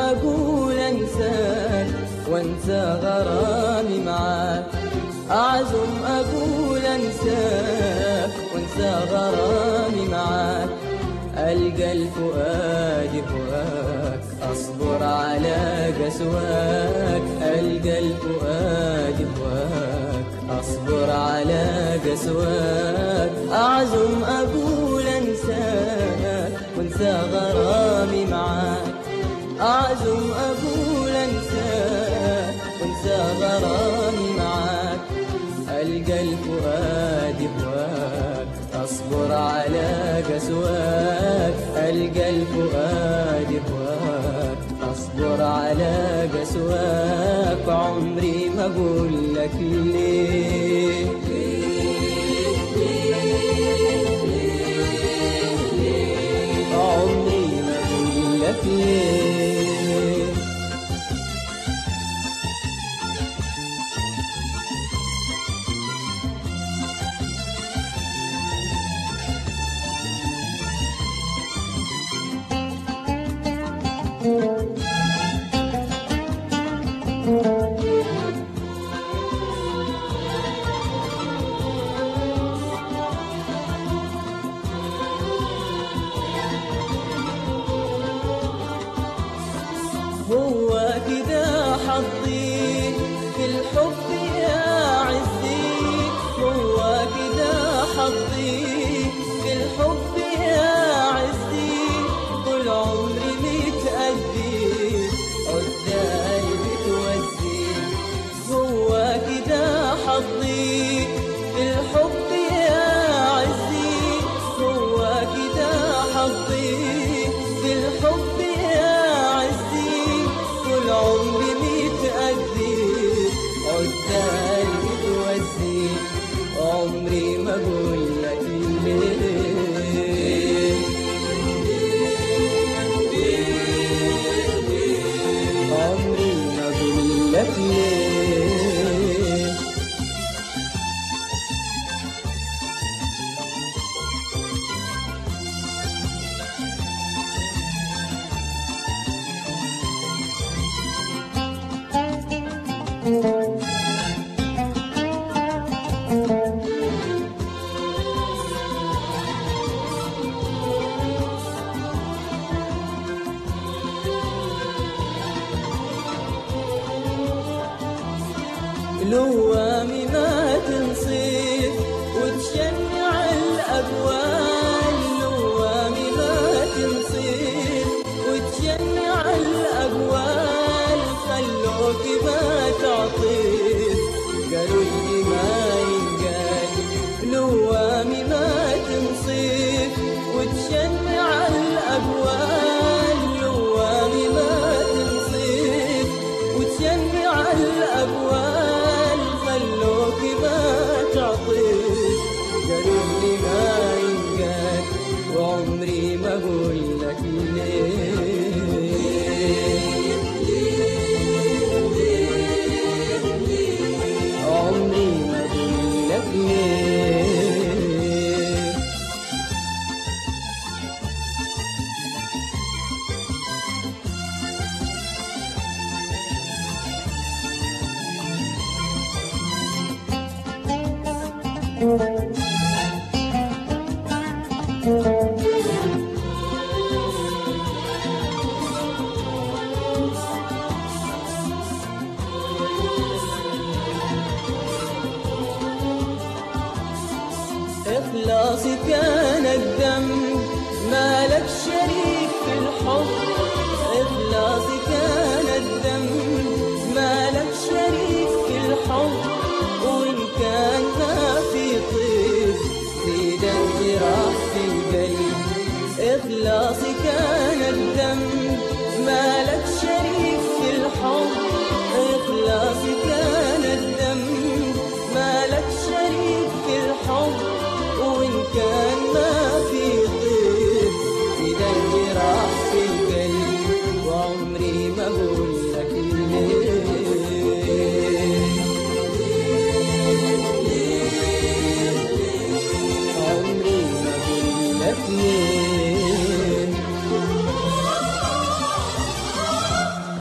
أقول أنساك وأنسى غرامي معاك، أعزم أقول أنساك وأنسى غرامي معاك، ألقى الفؤاد هواك أصبر على قسواك، ألقى الفؤاد هواك أصبر على قسواك، أعزم أقول أنساك وأنسى غرامي معاك، أعزم أقول أنساك وأنسى غرامي معاك، ألقى الفؤاد هواك أصبر على قسواك، ألقى الفؤاد هواك أصبر على قسواك، عمري ما أقول لك ليه عمري ما أقول لك ليه. هو كده حظي في الحب يا عزي، هو كده حظي في الحب يا عزي، طول عمري متأذي قدامي بتوزي، هو كده حظي في الحب يا عزي، هو كده حظي في الحب يا عزي، طول عمري متأذي قدامي بتوزي، عمري ما أقول لك ليه عمري ما أقول لك ليه. لوامي ما تنصيف وتشنع الأقوال، لوامي ما تنصيف وتشنع الأقوال، خلوك ما تعطيف قالوا لي ما ينقال، لوامي ما تنصيف وتشنع الأقوال، لوامي ما تنصيف وتشنع الأقوال، خلوك ما تعطيش قالوا لي ما ينقال، وعمري ما أقول لك ليه عمري ما أقول لك ليه. إخلاصي كان الدم ما لك شريك في الحب، إخلاصي كان الدم ما لك شريك في الحب، وإن كان ما في طيب زيد الجراح في القلب، إخلاصي كان